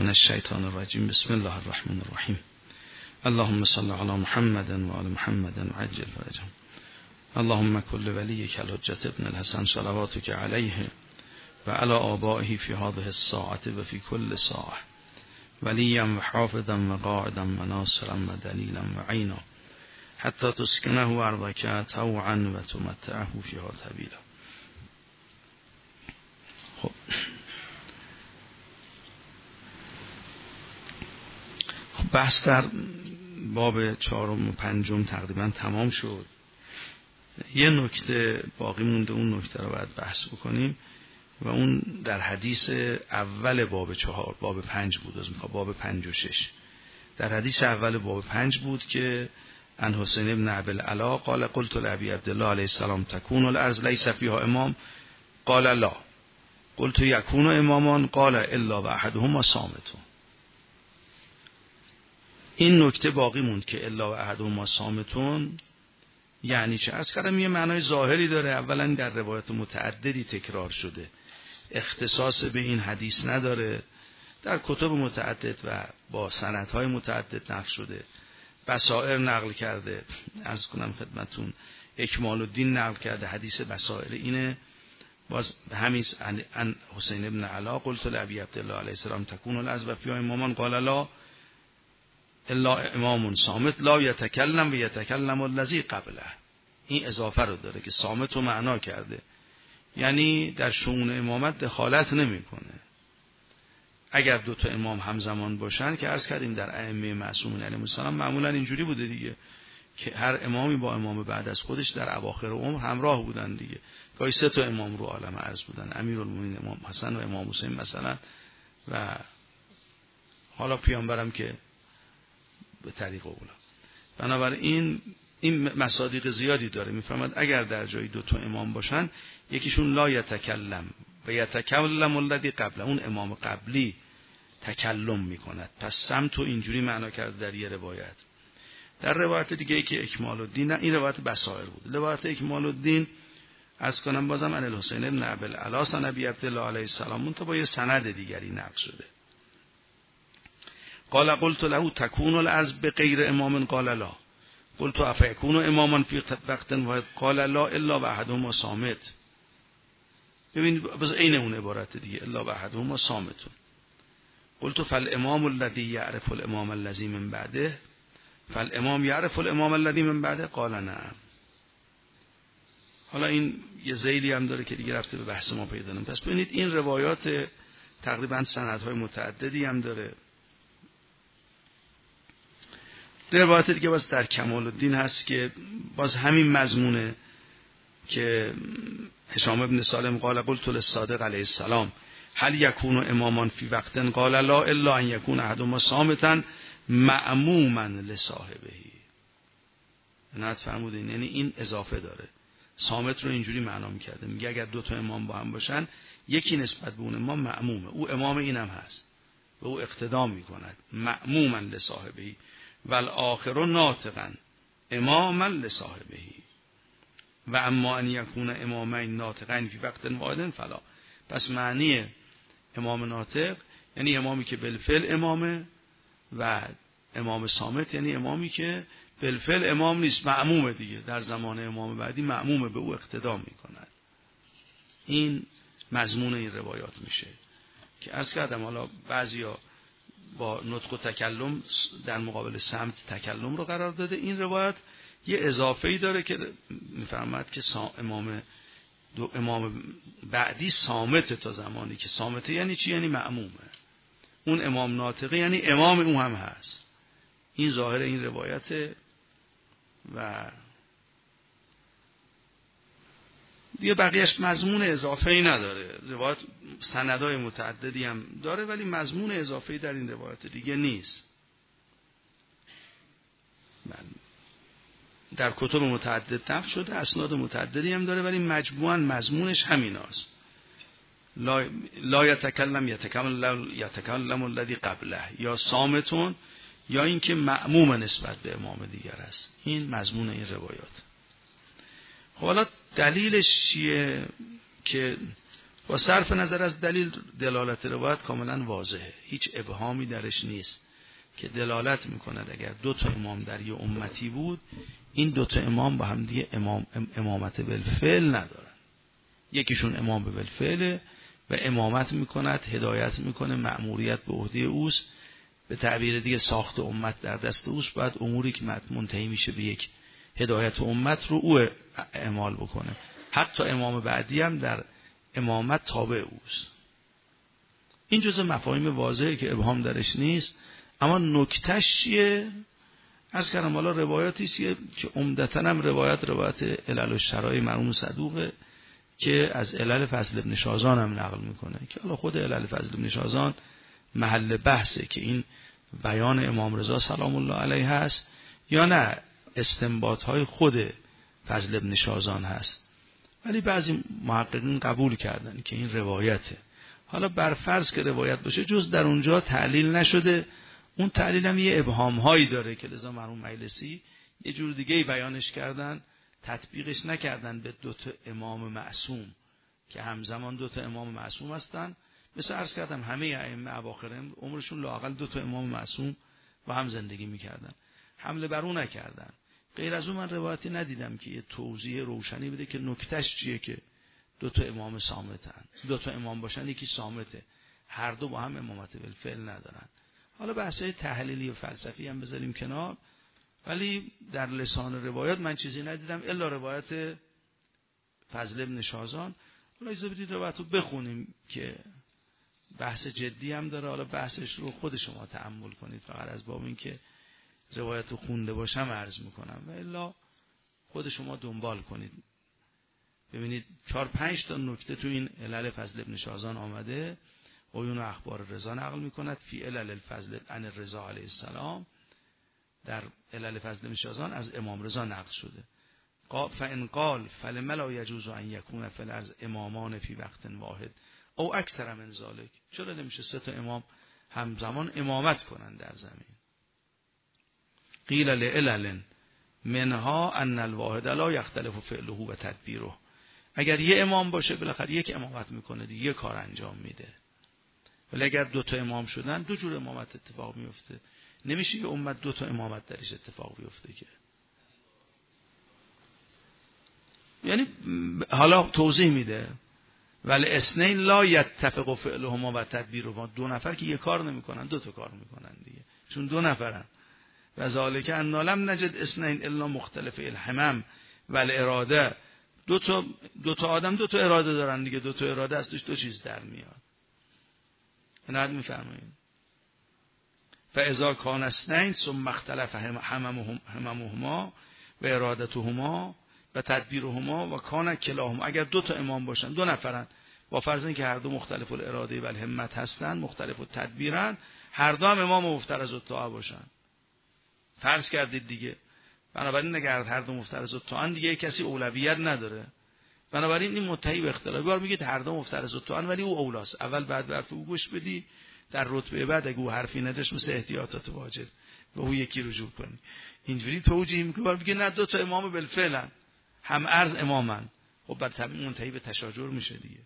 الشیطان الرجیم. بسم الله الرحمن الرحیم. اللهم صل علی محمد و آل محمد و عجل فرجهم. اللهم كل وليك الحجة ابن الحسن صلواتك عليه وعلى آبائه في هذه الساعة وفي كل ساعة وليا وحافظا وقاعدا وناصرا ودليلا وعينا حتى تسكنه أرضك طوعا وتمتعه فيها طويلا. خب بحث در باب 4 و 5 تقریبا تمام شد. یه نکته باقی مونده، اون نکته رو باید بحث بکنیم و اون در حدیث اول باب 4 باب 5 بود، از باب 5 و 6. در حدیث اول باب 5 بود که ان حسین ابن ابی العلا قال قلت لابی عبدالله علیه السلام تكون الارض ليس فيها امام قال لا قلت يكون امامان قال الا واحدهما صامت. این نکته باقی موند که الا واحدهما صامتون یعنی چه؟ از کردم یه معنای ظاهری داره. اولا در روایت متعددی تکرار شده، اختصاص به این حدیث نداره، در کتب متعدد و با سندهای متعدد نقل شده، بصائر نقل کرده. عرض کنم خدمتون اکمال الدین نقل کرده حدیث بصائر اینه. باز همین ان حسین ابن علا قلت لابی عبدالله علیه السلام تكون الارض فيها امامان قال لا الا امام صامت لا یتکلم و یتکلم الذی قبله. این اضافه رو داره که صامت رو معنا کرده، یعنی در شؤون امامت دخالت نمیکنه. اگر 2 تا امام همزمان باشن که عرض کردیم در ائمه معصومین علیهم السلام معمولا اینجوری بوده دیگه، که هر امامی با امام بعد از خودش در اواخر عمر همراه بودن دیگه. گاهی 3 تا امام رو عالم عرض بودن، امیرالمومنین امام حسن و امام حسین مثلا، و حالا پیامبرم که به طریق اولا. بنابراین این مصادیق زیادی داره. میفهمد اگر در جایی 2 تا امام باشن، یکیشون لا یتکلم و یتکلم الذی قبل، اون امام قبلی تکلم میکند. پس سمت رو اینجوری معنا کرده در یه روایت. در روایت دیگه ای که اکمال الدین، این روایت بصائر بود. روایت اکمال الدین از کنم بازم ان الحسین ابن ابی العلا عن ابی عبدالله علیه السلام، اون تو با یه سند دیگری نقل شده. قال قلت له تكون الارض بغیر امام قال لا قلت افیکون اماما فی وقت واحد قال لا الا واحدهما صامت. ببین باز عین اون عبارت دیگه، الا واحدهما صامتون. قلت فالامام الذي يعرف الامام الذي من بعده فالامام يعرف الامام الذي من بعده قال نعم. حالا این یه ذیلی هم داره که دیگه رفته به بحث ما پیدا نمیشه. پس ببینید این روایات تقریبا سندهای متعددی هم داره. روایت دیگه باز در کمال الدین هست که باز همین مضمونه که هشام ابن سالم قال قلت للصادق علیه السلام هل یکون امامان فی وقت قال لا الا ان یکون احدهما صامتا مأموما لصاحبه. نه فرمودین، یعنی این اضافه داره. صامت رو اینجوری معنا می‌کرده، میگه اگر 2 تا امام با هم باشن، یکی نسبت به اون امام مأمومه، او امام اینم هست، به او اقتدا می‌کند، مأموما لصاحبه والآخر ناطقا اماما لصاحبه و اما ان یکون امامین ناطقین فی وقت واحد فلا. پس معنی امام ناطق یعنی امامی که بالفعل امامه، و امام صامت یعنی امامی که بالفعل امام نیست، مأمومه دیگه، در زمان امام بعدی مأمومه، به او اقتدا میکند. این مضمون این روایات میشه که عرض کردم حالا بعضیا با نطق و تکلم در مقابل سمت تکلم رو قرار داده. این روایت یه اضافه‌ای داره که میفهمد که امام بعدی صامت، تا زمانی که صامت یعنی چی؟ یعنی مأمومه. اون امام ناطقه یعنی امام اون هم هست. این ظاهر این روایته و دیگه بقیهش مضمون اضافه‌ای نداره. روایت سندهای متعددی هم داره ولی مضمون اضافه‌ای در این روایت دیگه نیست. در کتب متعدد نقل شده، اسناد متعددی هم داره ولی مجموعاً مضمونش همیناست. لا یتکلم الذی قبله، یا صامتون، یا اینکه مأموم نسبت به امام دیگر است. این مضمون این روایات. خب حالا دلیلش چیه که با صرف نظر از دلیل دلالت روایت کاملا واضحه، هیچ ابهامی درش نیست که دلالت میکند اگر دو تا امام در یه امتی بود این دو تا امام با هم دیگه امامت بالفعل ندارن. یکیشون امام بالفعله و امامت میکند، هدایت میکنه، مأموریت به عهده اوست، به تعبیر دیگه ساخت امت در دست اوست، باید اموری که منتهی میشه به یک هدایت امت رو او اعمال بکنه. حتی امام بعدی هم در امامت تابع اوست. این جزء مفاهیم واضحه که ابهام درش نیست. اما نکتهش چیه؟ از کردم حالا روایاتی است که عمدتاً هم روایت علل الشرایع مرحوم صدوقه که از علل فضل ابن شازان هم نقل میکنه که حالا خود علل فضل ابن شازان محل بحثه که این بیان امام رضا سلام الله علیه هست یا نه استنباط های خود فضل ابن شازان هست. ولی بعضی محققین قبول کردن که این روایته. حالا بر فرض که روایت باشه جز در اونجا تعلیل نشده، اون تعلیل هم یه ابهام هایی داره که لذا مرحوم مجلسی یه جور دیگه بیانش کردن، تطبیقش نکردن به دوتا امام معصوم که همزمان دوتا امام معصوم هستن. مثل عرض کردم همه ائمه اواخر عمرشون لااقل دوتا امام معصوم با هم زندگی میکردن، حمله بر اون نکردن. غیر از اون من روایتی ندیدم که یه توضیح روشنی بده که نکتهش چیه که دوتا امام صامتن. دوتا امام باشن یکی صامته، هر دو با هم امامت بالفعل ندارن. حالا بحثای تحلیلی و فلسفی هم بذاریم کنار، ولی در لسان روایات من چیزی ندیدم الا روایت فضل ابن شازان. حالا اجازه بدید روایت رو بخونیم که بحث جدی هم داره. حالا بحثش رو خود شما تأمل کنید، فقط از باب این که روایت رو خونده باشم عرض میکنم و الا خود شما دنبال کنید ببینید 4-5 تا نکته تو این علل فضل ابن شازان آمده. عیون و اخبار رضا نقل میکند فی علل الفضل عن الرضا علیه السلام، در علل فضل ابن شازان از امام رضا نقل شده. فان قال فلم لا یجوز ان یکون فی الارض امامان فی وقت واحد او اکثر من ذلک، چرا نمیشه سه تا امام همزمان امامت کنند در زمین؟ قیل لعلل منها ان الواحد لا یختلف فعله و تدبیره، اگر یه امام باشه بالاخره یک امامت میکنه دیگه، یه کار انجام میده. ولی اگر دو تا امام شدن دو جور امامت اتفاق میفته، نمیشه یه امت دو تا امامت درش اتفاق بیفته که. یعنی حالا توضیح میده ولی اثنین لا یتفق فعلهما و تدبیرهما، دو نفر که یه کار نمیکنن دو تا کار میکنن دیگه، چون دو نفرن. و ذالک ان لم نجد اثنین الا مختلف الهمم و الاراده، دو تا آدم دو تا اراده دارن دیگه، دو تا اراده از توش دو چیز در میاد. اینقدر میفرمایید فاذا کان اثنین ثم اختلف هممهما و ارادتهما و تدبیرهما و کان کلاهما، اگر دو تا امام باشن دو نفرن با فرض اینکه هر دو مختلف الاراده و الهمت هستن، مختلف التدبیرن، هر دو هم امام مفترض الطاعه باشن، فرض کردید دیگه. بنابراین اگر هر دو مفترض الطاعه دیگه کسی اولویت نداره، بنابراین این متهی به اختلاف بار میگید هر دو مفترض الطاعه ولی او اولاست، اول بعد حرف او گوش بدی، در رتبه بعد اگه او حرفی نداشت مثل احتیاطات واجب به او یکی رجوع کنی. اینجوری توجیه میکنه میگه نه دو تا امام بالفعلن هم ارز امامن، خب بعد طبیعی منتهی به تشاجر میشه دیگه.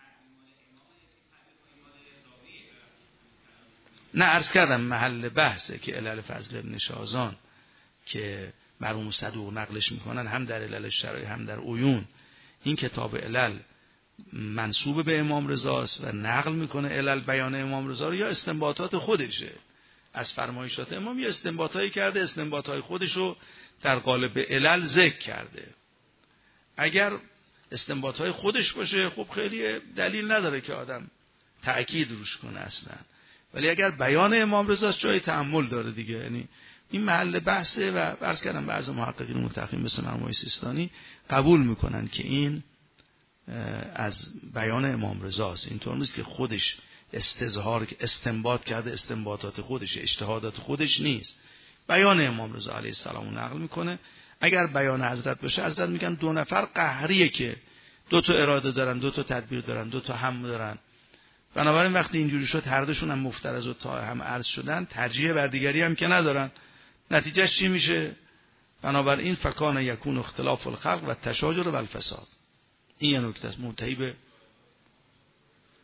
نه عرض کردم محل بحثه که علل فضل ابن شازان که مرحوم صدوق نقلش میکنن هم در علل الشرایع هم در عیون، این کتاب علل منسوب به امام رضاست و نقل میکنه علل بیان امام رضا رو، یا استنباطات خودشه از فرمایشات امام، یا استنباطایی کرده، استنباطای خودشو در قالب علل ذکر کرده. اگر استنباطای خودش باشه خب خیلی دلیل نداره که آدم تأکید روش کنه اصلا، ولی اگر بیان امام رضاست جای تأمل داره دیگه. یعنی این محل بحثه و عرض کردم بعضی محققین متأخرین مثل مرحوم سیستانی قبول میکنن که این از بیان امام رضاست، اینطور نیست که خودش استظهار استنباط کرده، استنباطات خودش، اجتهادات خودش نیست، بیان امام رضا علیه السلام نقل میکنه. اگر بیان حضرت باشه، حضرت میگن دو نفر قهریه که دو تا اراده دارن، دو تا تدبیر دارن، دو تا هم دارن، بنابراین وقتی اینجوری شد هر دوشون هم مفترض و تا هم عرض شدن، ترجیح بر دیگری هم که ندارن، نتیجهش چی میشه؟ بنابراین فکان یکون اختلاف الخلق و تشاجر و الفساد. این یه نکته است منتهی به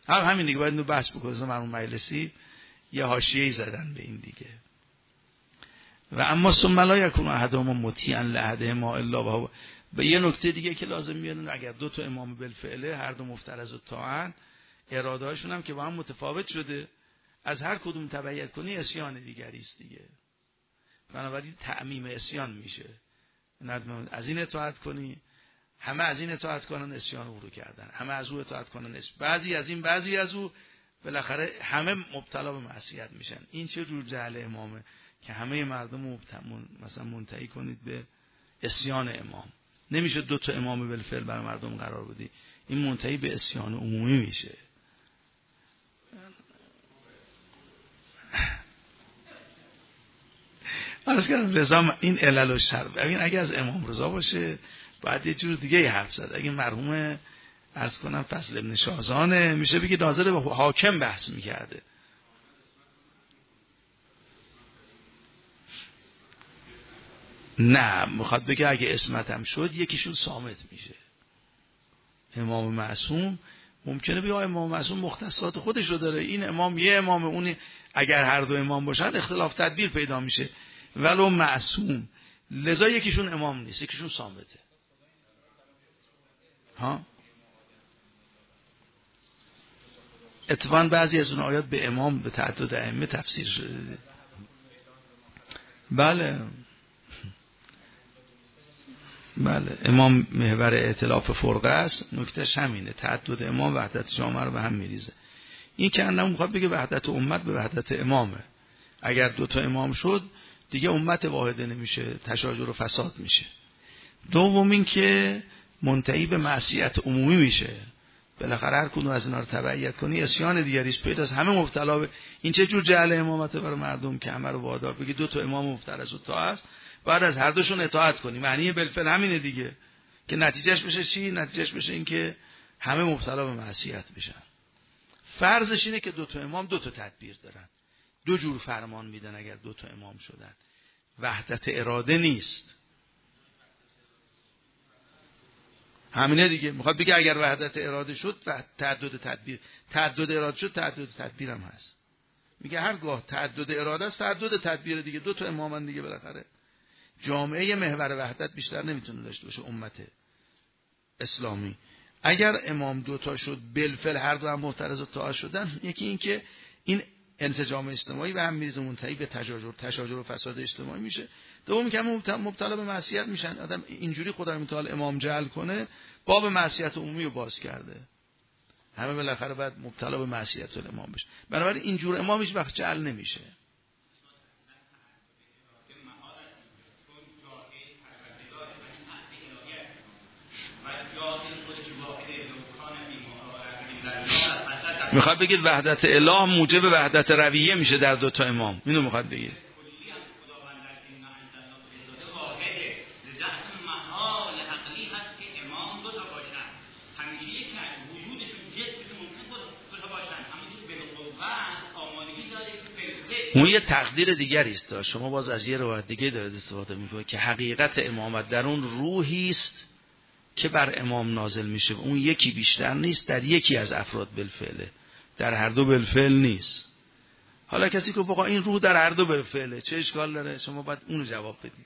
همین دیگه باید اینو بحث بکنیم. مرحوم مجلسی یه حاشیه‌ای زدن به این دیگه. و اما ثم لا یکون احدهما مطیعا لاحدهما الا وهو. به یه نکته دیگه که لازم میاد، اگر دو تا امام بالفعله هر دو مفترض الطاعن، اراده هاشون هم که با هم متفاوت شده، از هر کدوم تبعیت کنی عصیان دیگری است دیگه. بنابراین تعمیم عصیان میشه. از این اطاعت کنی، همه از این اطاعت کنن، عصیان او رو کردن. همه از او اطاعت کنن، بعضی از این بعضی از او، بالاخره همه مبتلا به معصیت میشن. این چه جور جهل امامه که همه مردم مثلا منتهی کنید به عصیان امام. نمیشه دو تا امام بالفعل برای مردم قرار بدی، این منتهی به عصیان عمومی میشه. عرض کردم رضا این علل و شر، ببین اگه از امام رضا باشه باید یه جور دیگه حرف زد. اگه مرحوم عرض کنم فضل ابن شازانه، میشه بگه ناظر به حاکم بحث میکرده. نه، میخواد بگه اگه اسمت هم شد یکیشون صامت میشه. امام معصوم ممکنه بگه امام معصوم مختصات خودش رو داره، این امام یه امام، اون اگر هر دو امام باشن اختلاف تدبیر پیدا میشه، ولو معصوم، لذا یکیشون امام نیست، یکیشون صامته. ها اتفاقا بعضی از اون آیات به امام به تعدد ائمه تفسیر شده. بله امام محور ائتلاف فرقه است. نکتهش همینه، تعدد امام وحدت جامعه رو به هم میریزه. این که اندام میخواد بگه وحدت امت به وحدت امامه. اگر دوتا امام شد دیگه امت واحده نمیشه، تشاجر و فساد میشه. دوم این که منتهی به معصیت عمومی میشه. بالاخره هر کدوم از اینا رو تبعیت کنی عصیان دیگریش پیداست، همه مبتلا به این. چه جور جهل امامته برای مردم که همه رو وادار بگی دو تا امام مفترض الطاعه است، بعد از هر دوشون اطاعت کنی. معنی بالفعل همینه دیگه، که نتیجهش بشه چی؟ نتیجهش بشه این که همه مبتلا به معصیت بشن. فرضش اینه که دو تا امام دو تا تدبیر دارن، دو جور فرمان میدن. اگر دو تا امام شدن وحدت اراده نیست. همینه دیگه، میخواد بگه اگر وحدت اراده شد تعدد تدبیر، تعدد اراده شد تعدد تدبیر هم هست. میگه هرگاه تعدد اراده است تعدد تدبیر دیگه. دو تا امامن دیگه، بالاخره جامعه محور وحدت بیشتر نمیتونه داشته باشه امت اسلامی. اگر امام دوتا شد بالفعل هر دو هم معترض الطاعه شدن، یکی این که این انسجام اجتماعی به هم میریزه، منتهی به تشاجر و فساد اجتماعی میشه. دوم که مبتلا به معصیت میشن. آدم اینجوری خدا متعال امام جعل کنه، باب معصیت عمومی رو باز کرده، همه بالاخره بعد مبتلا به معصیت الامام بشه. بنابراین اینجور امام هیچ وقت جعل نمیشه. میخواد بگید وحدت اله موجب وحدت رویه میشه در دو تا امام. اینو میخواد بگید. اون یه تقدیر دیگری است. شما باز از یه روایت دیگه دارید استفاده میکنید که حقیقت امامت در اون روحی است که بر امام نازل میشه. اون یکی بیشتر نیست، در یکی از افراد بالفعله، در هر دو بالفعل نیست. حالا کسی که بگه این روح در هر دو بالفعله، چه اشکال داره؟ شما باید اونو جواب بدید.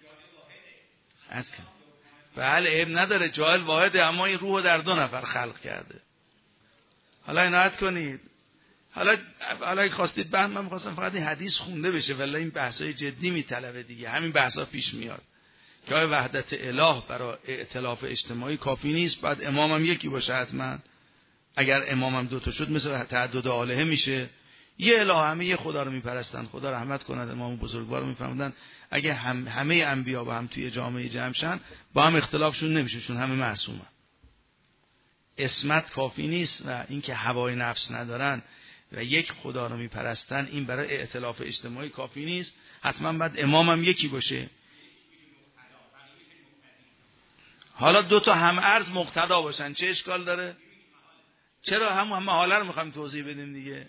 بله عیب نداره، جاهل واحده، اما این روح در دو نفر خلق کرده. حالا عنایت کنید. حالا خواستید من می‌خواستم فقط این حدیث خونده بشه، ولی این بحثای جدی میطلبه دیگه. همین بحثا پیش میاد که وحدت اله برای ائتلاف اجتماعی کافی نیست، بعد امامم یکی باشه حتما. اگر امامم دوتا شد مثل تعدد آلهه میشه. یه اله، همه یه خدا رو میپرستن. خدا رحمت کند امام بزرگوار رو میفهمدن اگه همه انبیا با هم توی جامعه جمع شن با هم اختلافشون نمیشه، چون همه معصومن. اسمت کافی نیست و اینکه هوای نفس ندارن و یک خدا رو میپرستن، این برای ائتلاف اجتماعی کافی نیست. حتما بعد امامم یکی باشه. حالا دو تا هم ارز مقتدا باشن، چه اشکال داره؟ چرا هم حالا رو میخوایم توضیح بدیم دیگه.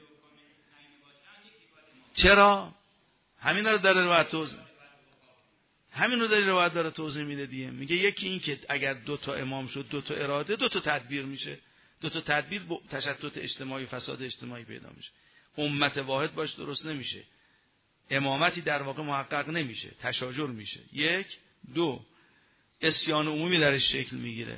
چرا؟ همین رو داره روایت توضیح، همین رو داره روایت داره توضیح میده دیگه. میگه یکی این که اگر دو تا امام شد دو تا اراده دو تا تدبیر میشه، دو تا تدبیر تشتت اجتماعی، فساد اجتماعی پیدا میشه. امت واحد باش درست نمیشه. امامتی در واقع محقق نمیشه، تشاجر میشه. یک. دو، عصیان عمومی درش شکل میگیره.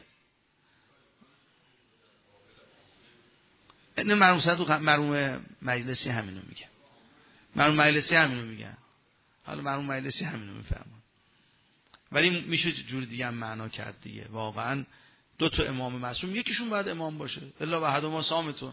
این مرحوم مجلسی همینو میگه. مرحوم مجلسی همینو میگن. حالا مرحوم مجلسی همینو میفهمن. ولی میشه جور دیگه هم معنا کرد دیگه. واقعا دو تا امام معصوم، یکیشون باید امام باشه. الا وحدهما صامتون.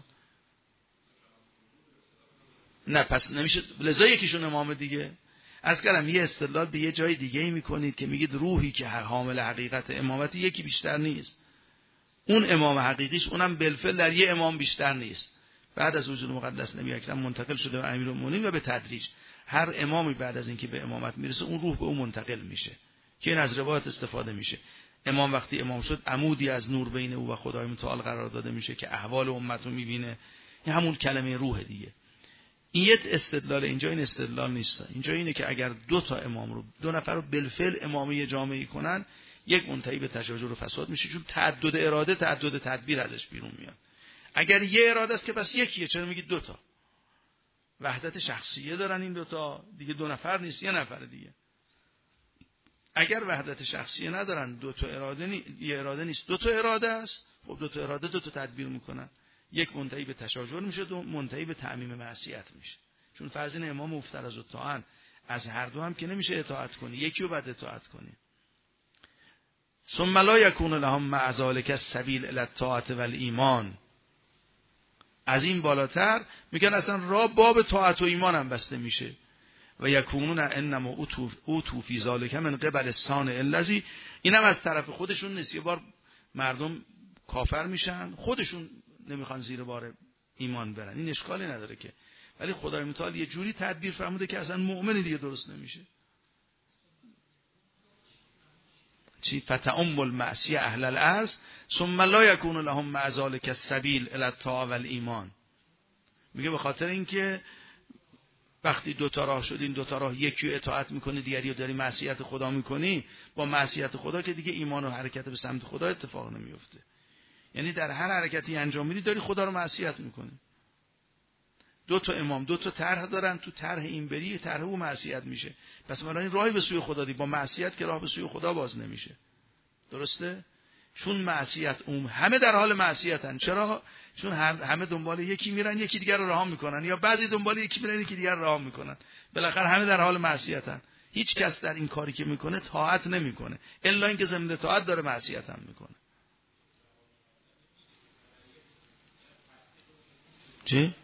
نه پس نمیشه، لذا یکیشون امام دیگه. از کردم یه استدلال به یه جای دیگه ای میکنید که میگید روحی که حامل حقیقت امامتی یکی بیشتر نیست. اون امام حقیقیش اونم بالفعل در یه امام بیشتر نیست. بعد از وجود مقدس نبی اکرم منتقل شده به امیرالمومنین و به تدریج هر امامی بعد از اینکه به امامت میرسه اون روح به اون منتقل میشه که این از روایت استفاده میشه. امام وقتی امام شد عمودی از نور بین او و خدای متعال قرار داده میشه که احوال امت رو میبینه. این همون کلمه روح دیگه. این یه استدلال، اینجا این استدلال نیست. اینجا اینه که اگر دو تا امام رو، دو نفر رو بالفعل امامی جامعی کنن، یک منتهی به تشاجر و فساد میشه، چون تعدد اراده، تعدد تدبیر ازش بیرون میاد. اگر یه اراده است که پس یکیه، چرا میگید دو تا؟ وحدت شخصیه دارن این دو تا دیگه، دو نفر نیست، یه نفر دیگه. اگر وحدت شخصیه ندارن، دو تا اراده یه اراده نیست، دو تا اراده است. خب دو تا اراده دو تا تدبیر میکنن. یک منتهی به تشاجر میشه، دو منتهی به تعمیم معصیت میشه. چون فرض این امام مفترض الطاعن از هر دو هم که نمیشه اطاعت کنی، یکی رو بعد اطاعت کنی. ثم لا یکون لهم مع ذلک السبیل الی الطاعة والایمان. از این بالاتر میگن اصلا راه باب طاعت و ایمان هم بسته میشه. و یکونون انما اوتو فی ذلک من قبل الصانع الذی. اینم از طرف خودشون نیست. یه بار مردم کافر میشن، خودشون نمیخوان زیر بار ایمان برن، این اشکالی نداره که. ولی خدای متعال یه جوری تدبیر فرموده که اصلا مؤمن دیگه درست نمیشه. چی؟ فتعم المعصیه اهل الارض ثم لا یکون لهم مع ذلک السبیل الی الطاعة والایمان. میگه به خاطر اینکه وقتی دو تا راه شدین، دو تا راه، یکی رو اطاعت میکنی، دیگری رو داری معصیت خدا میکنی، با معصیت خدا که دیگه ایمان و حرکت به سمت خدا اتفاق نمیفته. یعنی در هر حرکتی انجام میدی داری خدا رو معصیت میکنی. دو تا امام دو تا طرح دارن، تو طرح این بری، طرح او معصیت میشه. پس مرا این راهی به سوی خدا دی، با معصیت که راه به سوی خدا باز نمیشه. درسته؟ چون معصیت همه در حال معصیتن. چرا؟ چون همه دنبال یکی میرن، یکی دیگر رو رها میکنن، یا بعضی دنبال یکی میرن، یکی دیگر رو رها میکنن. بالاخره همه در حال معصیتن. هیچ کس در این کاری که میکنه طاعت نمیکنه، الا اینکه ضمن طاعت داره معصیت هم میکنه. چی؟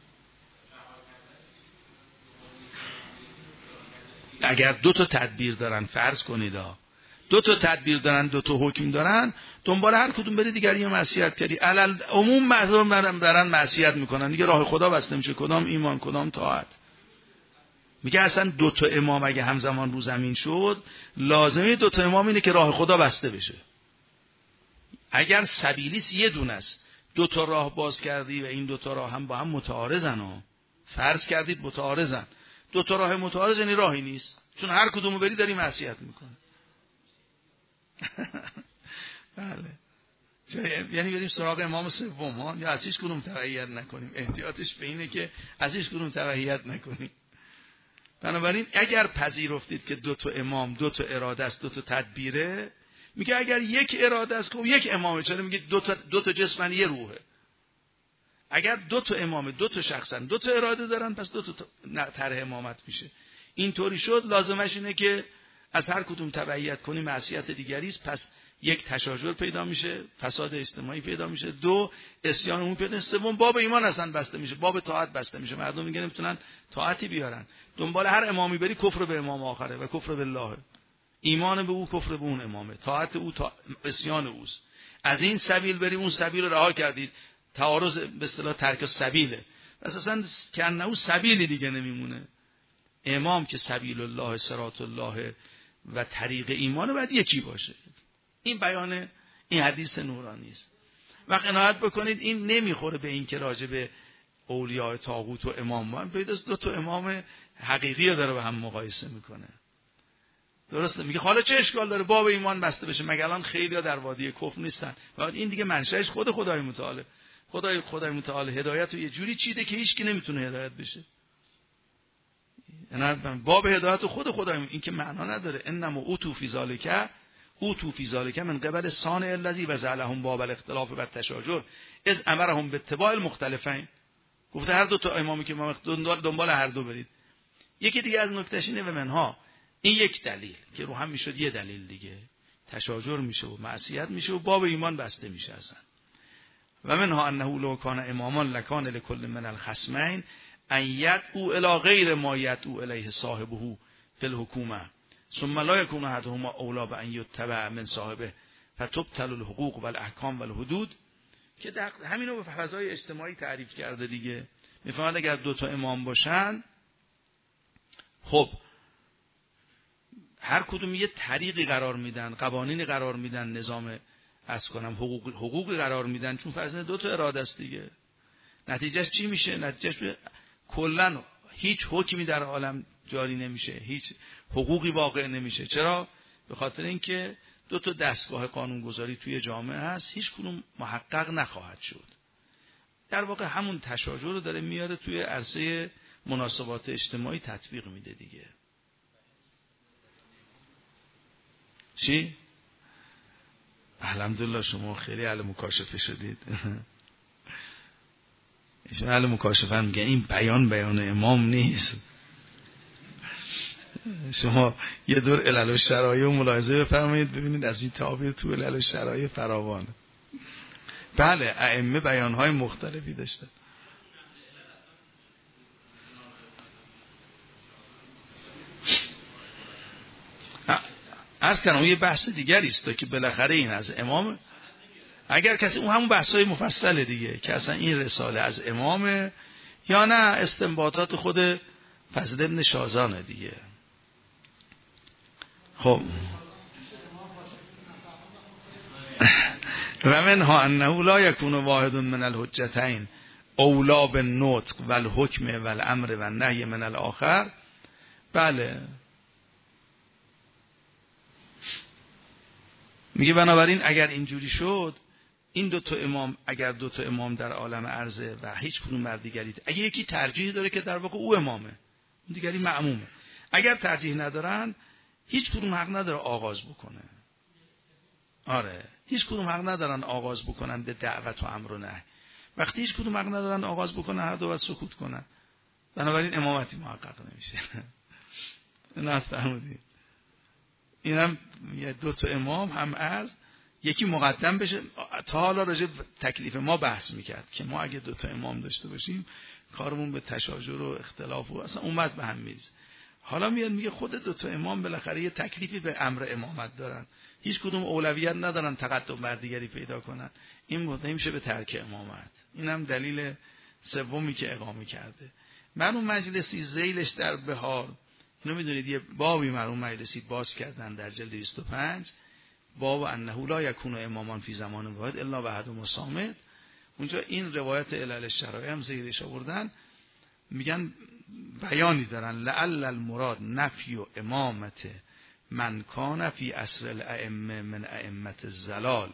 اگر دو تا تدبیر دارن، فرض کنید دو تا تدبیر دارن، دو تا حکم دارن، دنبال هر کدوم بری دیگری معصیت کردی. علل عموم مردم برن معصیت میکنن دیگه، راه خدا بسته میشه. کدام ایمان، کدام طاعت. میگه اصلا دو تا امام اگه همزمان رو زمین شد، لازمه دو تا امام اینه که راه خدا بسته بشه. اگر سبیلیس یه دونه است، دو تا راه باز کردی و این دو تا راه هم با هم متعارضن فرض کردید متعارضن. دو تا راه متعارض یعنی راهی نیست، چون هر کدومو بری داری معصیت میکنی. بله. یعنی بریم سراغ امام سوم یا از هیچ کدوم تبعیت نکنیم. احتیاطش به اینه که از هیچ کدوم تبعیت نکنیم. بنابراین اگر پذیرفتید که دو تا امام، دو تا اراده است، دو تا تدبیره، میگه اگر یک اراده است که یک امامه، چرا میگه دو تا جسمن یه روحه. اگر دو تا امامه، دو تا شخصن، دو تا اراده دارن، پس دو تا طرح امامت میشه. اینطوری شد لازمش اینه که از هر کدوم تبعیت کنی معصیت دیگری است. پس یک تشاجر پیدا میشه، فساد اجتماعی پیدا میشه، دو عصیان عمومی پیدا میشه، سوم باب ایمان اصلا بسته میشه، باب طاعت بسته میشه. مردم میگن نمیتونن طاعتی بیارن. دنبال هر امامی بری کفر به امام آخره و کفر بالله. ایمان به او کفر به اون امامه، طاعت او عصیان اوست. از این سبیل بری اون سبیل رو رها کردید، تعارض به اصطلاح ترک سبیله. پس اصلا کنه او سبیلی دیگه نمیمونه. امام که سبیل الله، صراط الله و طریق ایمان باید یکی باشه. این بیان این حدیث نورانی است. و قناعت بکنید این نمیخوره به این که راجع به اولیاء طاغوت و امام ما پیداست دو تا امام حقیقی داره با هم مقایسه میکنه. درسته؟ میگه حالا چه اشکال داره باب ایمان بسته بشه؟ مگه الان خیلی‌ها در وادی کفر نیستن؟ و این دیگه منشأش خود خدای متعال. خدای متعال هدایت رو یه جوری چیده که هیچ کی نمیتونه هدایت بشه. نه باب هدایت خود خدای، این که معنا نداره. انما اوتو فی ذالک من قبل صانع الذی وضع لهم باب الاختلاف و التشاجر اذ امرهم باتباع المختلفین. گفته هر دو تا امامی که ما دنبال هر دو برید. یکی دیگه از نکتهش اینه و منها، این یک دلیل که رو هم میشد یه دلیل دیگه، تشاجر میشه و معصیت میشه و باب ایمان بسته میشه اصلا. و منها انه لو کان اماما لکان لکل من الخصمین ان یدعو الی غیر ما یدعو الیه صاحبه فی الحکومه ثم لا یکون احدهما اولی بان یتبع من صاحبه فتبطل الحقوق والاحکام والحدود، که همینو به فضای اجتماعی تعریف کرده دیگه. میفهمن اگر دو تا امام باشن، خب هر کدوم یه طریقی قرار میدن، قوانینی قرار میدن، نظام حقوقی قرار میدن، چون فرض دو تا اراده است دیگه. نتیجهش چی میشه؟ نتیجهش کلا هیچ حکمی در عالم جاری نمیشه، هیچ حقوقی واقع نمیشه. چرا؟ به خاطر اینکه دو تا دستگاه قانونگذاری توی جامعه هست، هیچ کدوم محقق نخواهد شد. در واقع همون تشاجر رو داره میاره توی عرصه مناسبات اجتماعی تطبیق میده دیگه. چی؟ الحمدلله شما خیلی اهل مکاشفه شدید. شما اهل مکاشفه میگن این بیان امام نیست. شما یه دور علل و شرایع و ملاحظه بفرمایید ببینید از این تعابیر تو علل و شرایع فراوان. بله ائمه بیانهای مختلفی داشتن. از کنم یه بحث دیگری است که بالاخره این از امام، اگر کسی اون همون بحثای مفصله دیگه که اصلا این رساله از امامه یا نه استنباطات خود فضل ابن شازانه دیگه. خب و منها انه لا یکون واحد من الحجتین اولا بالنطق والحکم والامر والنهی من الاخر. بله میگه بنابراین اگر اینجوری شد، این دو تا امام، اگر دو تا امام در عالم عرضه و هیچ کدوم بر دیگری، اگه یکی ترجیح داره که در واقع او امامه، دیگری مأمومه، اگر ترجیح ندارن هیچ کدوم حق نداره آغاز بکنه. آره هیچ کدوم حق ندارن آغاز بکنن به دعوت و امر و نهی. وقتی هیچ کدوم حق ندارن آغاز بکنن، هر دو باید سکوت کنن. بنابراین امامتی محقق نمیشه. نه فرمودید. اینم دو تا امام هم عرض، یکی مقدم بشه. تا حالا راجع به تکلیف ما بحث میکرد که ما اگه دو تا امام داشته باشیم کارمون به تشاجر و اختلاف و اصلا امت به هم میریزه. حالا میاد میگه خود دو تا امام بالاخره یه تکلیفی به امر امامت دارن، هیچ کدوم اولویت ندارن تقدم بر دیگری پیدا کنن. این مدعی میشه به ترک امامت. اینم دلیل سومی که اقامه کرده. من اون مجلسی ذیلش در بهار، اینو میدونید یه بابی مرحوم مجلسی باز کردن در جلد 25، باب انه لا یکون امامان فی زمان واحد الا واحد صامت. اونجا این روایت علل شرایع هم زیرش آوردن، میگن بیانی دارن لعل المراد نفی و امامت من کان فی عصر الائمه من ائمه الضلال.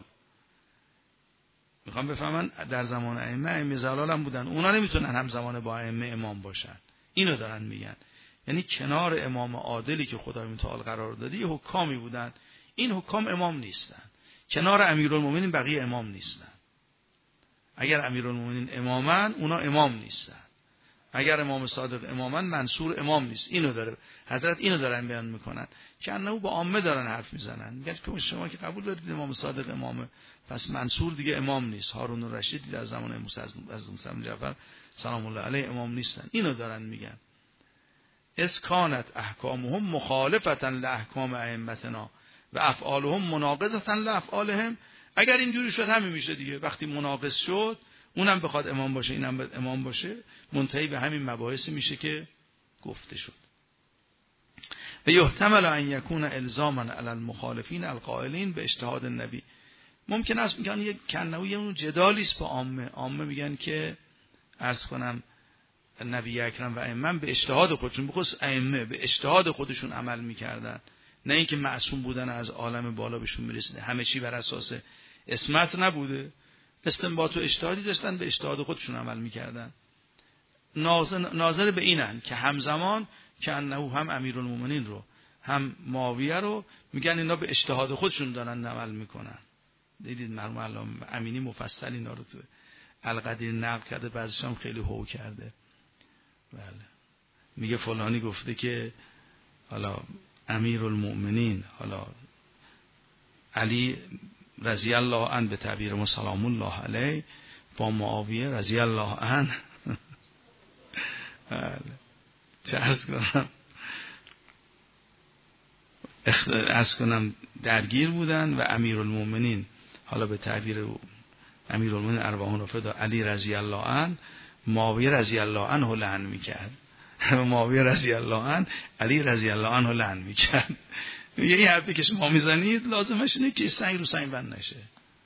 میخوام بفهمن در زمان ائمه ضلال هم بودن، اونا نمیتونن همزمان با ائمه امام باشن. اینو دارن میگن، یعنی کنار امام عادلی که خدای متعال قرار داده یه حکامی بودن، این حکام امام نیستن. کنار امیرالمومنین بقیه امام نیستن. اگر امیرالمومنین امامن اونا امام نیستن. اگر امام صادق امامن منصور امام نیست. اینو داره حضرت، اینو دارن بیان میکنن که انه با عامه دارن حرف میزنن. میگن که شما که قبول دارید امام صادق امامه، پس منصور دیگه امام نیست. هارون الرشید در زمان موسی از موسی بن جعفر سلام الله علیه امام نیستن. اینو دارن میگن. اسکانت احکامهم مخالفتا لاحکام ائمتنا و افعالهم مناقضتا لافعالهم. اگر اینجوری شد همین میشه دیگه. وقتی مناقض شد، اونم بخواد امام باشه اینم باید امام باشه، منتهی به همین مباحث میشه که گفته شد. و یحتمل ان یکون الزاما علی المخالفین القائلین به اجتهاد النبی. ممکن است میگن یک کنه یه جدالی است با عامه میگن که عرض کنم نبی اکرم و ائمه به اجتهاد خودشون، بخصوص ائمه به اجتهاد خودشون عمل میکردن، نه اینکه معصوم بودن از عالم بالا بهشون میرسیده. همه چی بر اساس عصمت نبوده. استنباط و اجتهادی داشتن، به اجتهاد خودشون عمل میکردن. ناظر به اینن که همزمان که انه هم امیرالمومنین رو هم معاویه رو میگن اینا به اجتهاد خودشون دارن عمل میکنن. دیدید مرحوم علامه امینی مفصل اینا رو تو القدیر نقل کرده، بعضیش هم خیلی هو کرده. بله میگه فلانی گفته که حالا امیرالمومنین، حالا علی رضی الله عنه به تعبیر ما سلام الله علیه با معاویه رضی الله عنه چه عرض کنم درگیر بودن و امیرالمومنین حالا به تعبیر امیرالمومنین ارواحون رفض علی رضی الله عنه معاویه رضی الله عنه لعن میکرد. معاویه رضی الله عنه علی رضی الله عنه لعن میکرد. یه حرفی که شما میزنید لازمش اینه که سنگ رو سنگ بند نشه.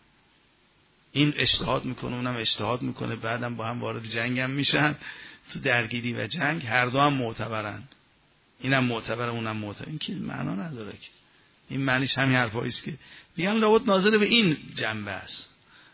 این اجتهاد میکنه اونم اجتهاد میکنه، بعدم با هم وارد جنگ هم میشن، تو درگیری و جنگ هر دو هم معتبرن، اینم معتبره اونم معتبر. این که معنا نداره که، این معنیش همین حرفایی است که میگن لابد ناظر به این جنبه است.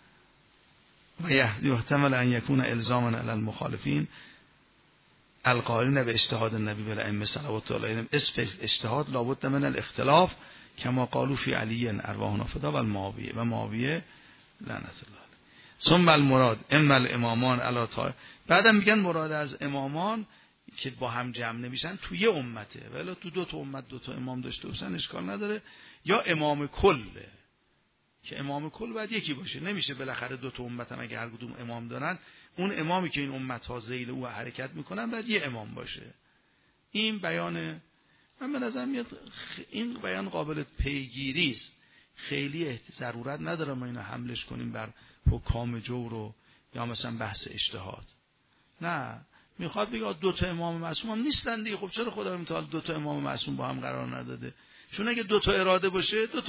و یحتمل ان یکون الزاما علی المخالفین القائلین به اجتهاد النبی و الائمه صلوات الله علیهم. اسم اجتهاد لابد من الاختلاف کما قالوا فی علی ارواحنا فدا و معاویه و معاویه لعنت الله. ثم المراد اما الامامان علی طائف. بعدم میگن مراد از امامان که با هم جمع نمیشن توی امته، ولی تو دو تا امت دو تا امام داشته باشن اشکال نداره، یا امام کله که امام کل باید یکی باشه. نمیشه بالاخره دو تا امت هم اگه هر کدوم امام دارن اون امامی که این امت ها ذیل او حرکت میکنن باید یه امام باشه. این بیان من به نظر میاد این بیان قابل پیگیری است، خیلی ضرورت نداره ما اینو حملش کنیم بر حکام جور رو یا مثلا بحث اجتهاد. نه، میخواد بگه دو تا امام معصوم هم نیستن دیگه. خب چرا خدا متعال دو تا امام معصوم با هم قرار نداده؟ چون اگه دو تا اراده باشه دو تا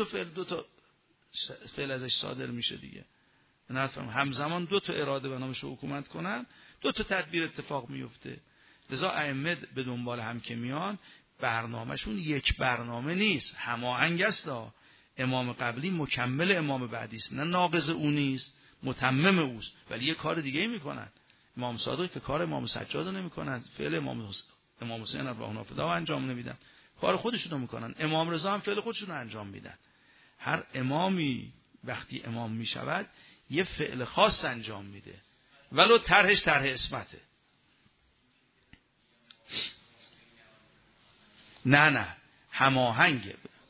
فعل ازش صادر میشه دیگه. نفهم همزمان دو تا اراده به نامش حکومت کنن، دو تا تدبیر اتفاق میفته. لذا ائمه به دنبال هم که میان برنامهشون یک برنامه نیست، هماهنگ است. امام قبلی مکمل امام بعدی است، نه ناقض اون نیست، متمم اوست، ولی یه کار دیگه میکنن. امام صادق که کار امام سجاد رو نمیکنن، فعل امام حسین ابراهیم فدا انجام نمیدن، کار خودشون رو میکنن. امام رضا هم فعل خودشون رو انجام میدن. هر امامی وقتی امام میشود یه فعل خاص انجام میده، ولو طرحش طرح اسمته. نه هماهنگه.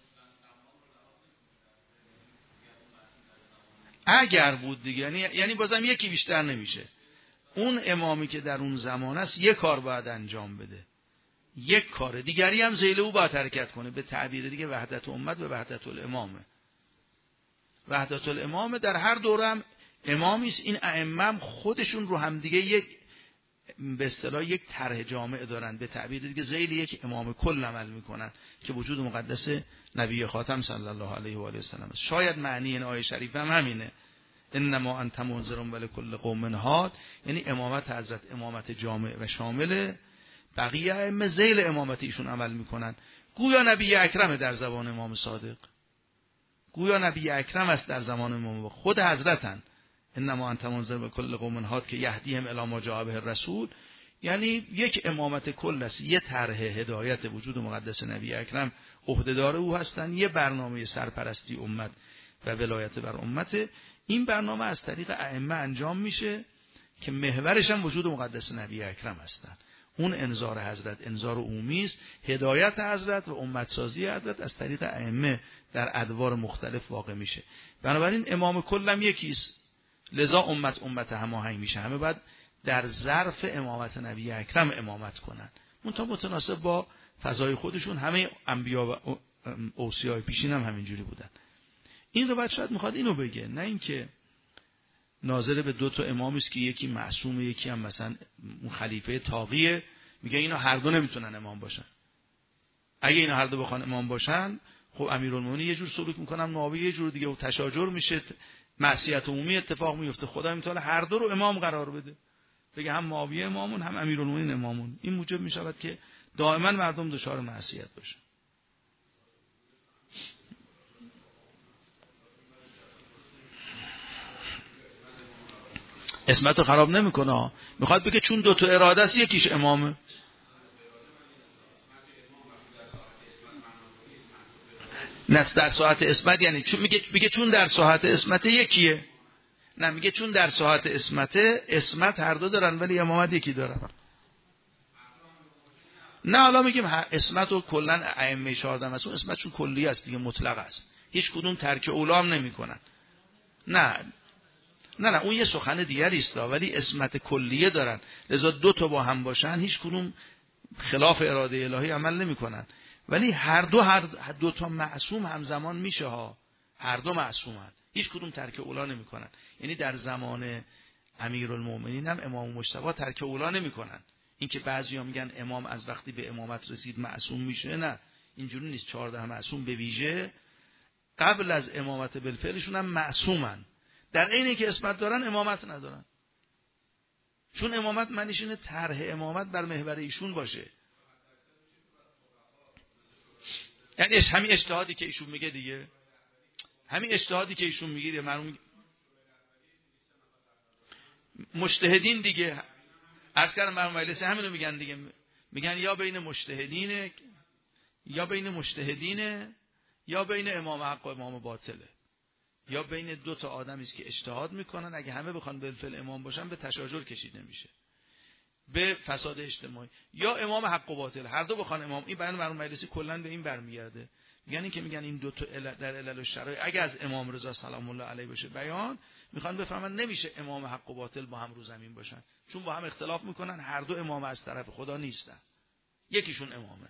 اگر بود دیگه یعنی بازم یکی بیشتر نمیشه. اون امامی که در اون زمان است یک کار باید انجام بده، یک کار دیگری هم ذیل او باید حرکت کنه. به تعبیر دیگه وحدت امت و وحدت الامامه. وحدت الامامه در هر دوره هم امامی است. این ائمه خودشون رو هم دیگه یک به اصطلاح یک طرح جامع دارن، به تعبیر دیگه ذیل یک امام کل عمل میکنن که وجود مقدس نبی خاتم صلی الله علیه و آله و سلم است. شاید معنی این آیه شریف هم همینه، انما انت منذر ولکل قوم هاد، یعنی امامت حضرت امامت جامع و شامل، بقیه ائمه ذیل امامت ایشون عمل میکنن. گویا نبی اکرم در زبان امام صادق، گویا نبی اکرم است در زمان امام، خود حضرتن انما انت منذر ولکل قوم هاد که یهدیهم الی ما جاء به الرسول، یعنی یک امامت کل است، یه طرح هدایت وجود مقدس نبی اکرم عهدهدار او هستند، یه برنامه سرپرستی امت و ولایت بر امت. این برنامه از طریق ائمه انجام میشه که محورش هم وجود مقدس نبی اکرم هستند. اون انذار حضرت انذار عمومی است، هدایت حضرت و امت سازی حضرت از طریق ائمه در ادوار مختلف واقع میشه. بنابراین امام کلم یکیست، لذا امت هماهنگ میشه، همه بعد در ظرف امامت نبی اکرم امامت کنن، متناسب با فضای خودشون. همه انبیا و اوصیای پیشین هم همینجوری بودن. این رو بعد شاید میخواد اینو بگه، نه اینکه ناظر به دو تا امامی است که یکی معصومه یکی هم مثلا اون خلیفه طاغیه، میگه اینا هر دو نمیتونن امام باشن. اگه اینا هر دو بخوان امام باشن خب امیرالمومنین یه جور سلوک میکنن، معاویه یه جور دیگه، و تشاجر میشه، معصیت عمومی اتفاق میفته. خدا میتونه هر دو رو امام قرار بده، بگه هم معاویه امامون هم امیرالمومنین امامون. این موجب میشود که دائما مردم دچار معصیت باشن. اسمت رو خراب نمیکنه. میخواد بگه چون دو تا اراده است یکیش امامه. نه در ساعت اسمت یعنی چون میگه چون در ساعت اسمت یکیه. نه میگه چون در ساعت اسمت هر دو دارن ولی امامت یکی دارن. نه حالا میگیم اسمت رو کلا ائمه 14 است، اون اسمت چون کلی است دیگه، مطلق است، هیچ کدوم ترک اولا هم نمیکنن. نه اون یه سخن دیگری است، ولی اسمت کلیه دارن، لذا دو تا با هم باشن هیچ کدوم خلاف اراده الهی عمل نمیکنن. ولی هر دو تا معصوم همزمان میشه ها، هر دو معصومن، هیچ کدوم ترک اولا نمیکنن. یعنی در زمان امیرالمومنین هم امام مجتبی ترک اولا نمیکنن. این که بعضیا میگن امام از وقتی به امامت رسید معصوم میشه، نه اینجوری نیست. 14 معصوم به ویژه قبل از امامت بالفعلشون هم معصومن، در عینی که اسمت دارن امامت ندارن. چون امامت معنیش اینه طرح امامت بر محور ایشون باشه. یعنی همین اجتهادی که ایشون میگه دیگه، همین اجتهادی که ایشون میگه معلوم مجتهدین دیگه. عرض کردم مرحوم مجلسی همینو میگن دیگه، میگن یا بین مجتهدینه یا بین امام حق و امام باطله، یا بین دو تا آدمی است که اجتهاد میکنن، اگه همه بخوان بالفعل امام باشن به تشاجر کشیده میشه، به فساد اجتماعی، یا امام حق و باطل هر دو بخوان امام. این بیان مرحوم مجلسی کلا به این برمیگرده. میگن این دو تا در علل و شرایط اگه از امام رضا سلام الله علیه باشه بیان، میخوان بفهمن نمیشه امام حق و باطل با هم رو زمین باشن، چون با هم اختلاف میکنن، هر دو امام از طرف خدا نیستن، یکیشون امامه.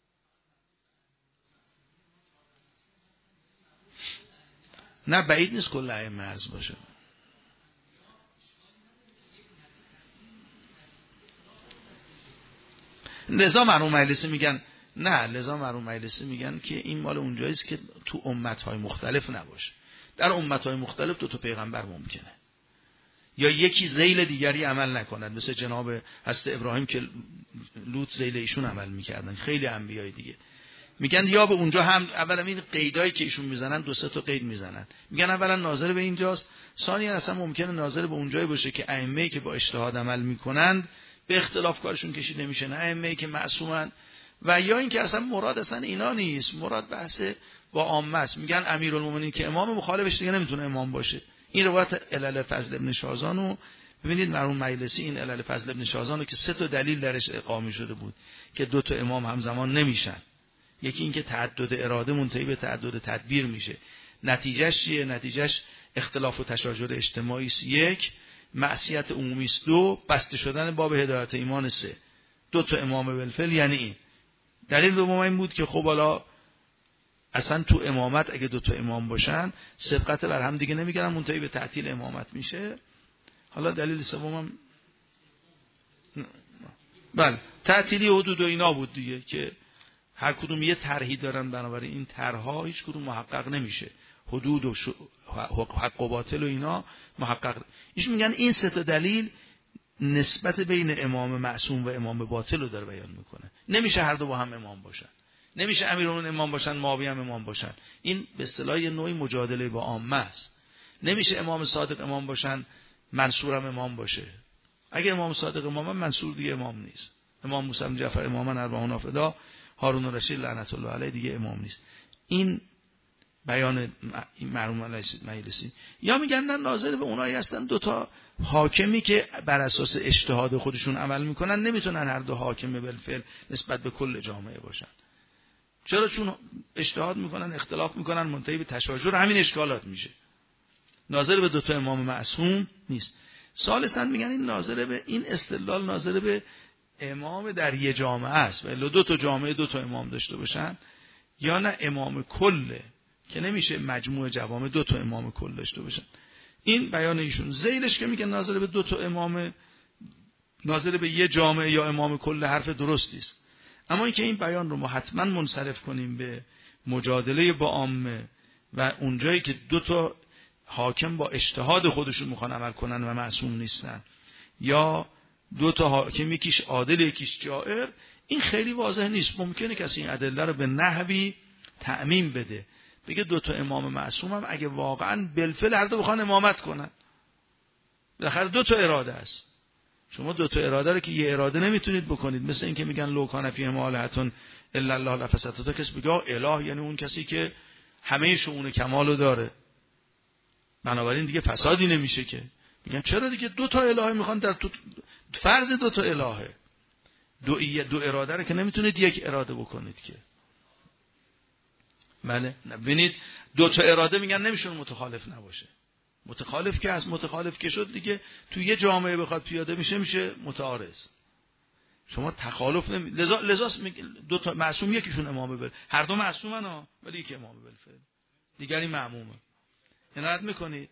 نه بعید نیست کل ائمه مرز باشه. لذا مرحوم مجلسی میگن که این مال اونجاییست که تو امتهای مختلف نباشه. در امتهای مختلف دو تا پیغمبر ممکنه، یا یکی ذیل دیگری عمل نکنند، مثل جناب حضرت ابراهیم که لوط ذیل ایشون عمل میکردن، خیلی انبیای دیگه. میگن یا به اونجا هم اولا این قیدایی که ایشون میزنن 2-3 تا قید میزنن، میگن اولا ناظر به اینجاست، ثانیا اصلا ممکنه ناظر به اونجایی باشه که ائمه‌ای که با اجتهاد عمل میکنند به اختلاف کارشون کشیده نمیشه، نه ائمه‌ای که معصومن، و یا اینکه اصلا مراد اصلا اینا نیست، مراد بحث با عامه است. میگن امیرالمومنین که امام، مخالفش دیگه نمیتونه امام باشه. این روایت علل فضل ابن شازانو ببینید، مرحوم مجلسی این علل فضل ابن شازانو که 3 تا دلیل درش اقامه شده بود که 2 تا امام همزمان نمیشن. یکی این که تعدد اراده منتهی به تعدد تدبیر میشه، نتیجهش چیه؟ نتیجهش اختلاف و تشاجر اجتماعی است. 1 معصیت عمومی است. 2 بسته شدن باب هدایت ایمان. 3 2 تا امام بالفعل. یعنی این دلیل دوم این بود که خب حالا اصلا تو امامت اگه 2 تا امام باشن سبقت بر هم دیگه نمیگیرن، منتهی به تعطیل امامت میشه. حالا دلیل سومم بله تعطیلی حدود و اینا بود دیگه، که هر کدوم یه طرحی دارن، بنابراین این طرح‌ها هیچ کدوم محقق نمیشه، حدود و حق و باطل و اینا محقق. ایشون میگن این 3 تا دلیل نسبت بین امام معصوم و امام باطل رو داره بیان میکنه. نمیشه هر دو با هم امام باشن، نمیشه امیرالمومنین امام باشن معاویه هم امام باشن، این به اصطلاح نوعی مجادله با عامه است. نمیشه امام صادق امام باشن منصور هم امام باشه. اگه امام صادق امام، منصور دیگه امام نیست. امام موسی بن جعفر اماما 40 فدا، هارون الرشید لعنت الله علیه دیگه امام نیست. این بیان مرحوم مجلسی. یا میگن ناظر به اونایی هستن 2 تا حاکمی که بر اساس اجتهاد خودشون عمل میکنن، نمیتونن هر دو حاکم بالفعل نسبت به کل جامعه باشن. چرا؟ چون اجتهاد میکنن، اختلاف میکنن، منتهی به تشاجر، همین اشکالات میشه. ناظر به 2 تا امام معصوم نیست. ثالثاً میگن این ناظر به این استدلال ناظر به امام در یه جامعه است، ولی 2 تا جامعه 2 تا امام داشته باشن، یا نه امام کله که نمیشه مجموع جوامع 2 تا امام کل داشته باشن. این بیان ایشون. ذیلش که میگه ناظر به 2 تا امام، ناظر به یه جامعه یا امام کل، حرف درستی است. اما اینکه این بیان رو ما حتما منصرف کنیم به مجادله با عامه و اونجایی که 2 تا حاکم با اجتهاد خودشون میخوان عمل کنن و معصوم نیستن، یا 2 تا حاکم یکیش عادل یکیش جائر، این خیلی واضح نیست. ممکنه کسی این ادله رو به نحوی تعمیم بده، بگه 2 تا امام معصوم هم اگه واقعا بالفعل هر دو بخوان امامت کنن، بالاخره دو تا اراده است. شما دو تا اراده رو که یه اراده نمیتونید بکنید. مثل این که میگن لو کان فیه مالحتون الا الله لفسدتها، کسی میگه اله یعنی اون کسی که همه شؤون کمالو داره، بنابراین دیگه فسادی نمیشه که. میگن چرا دیگه دو تا اله میخوان در تو فرض دو تا الهه، دو اراده رو که نمیتونید یک اراده بکنید که. بله ببینید دو تا اراده میگن نمیشه متخالف نباشه. متخالف که از متخالف که شد دیگه تو یه جامعه بخواد پیاده میشه متعارض. شما تخالف لذا دو تا معصوم یکیشون امام بالفعل، هر دو معصومن ها ولی یکی امام بالفعل دیگری معمومه. عنایت میکنید.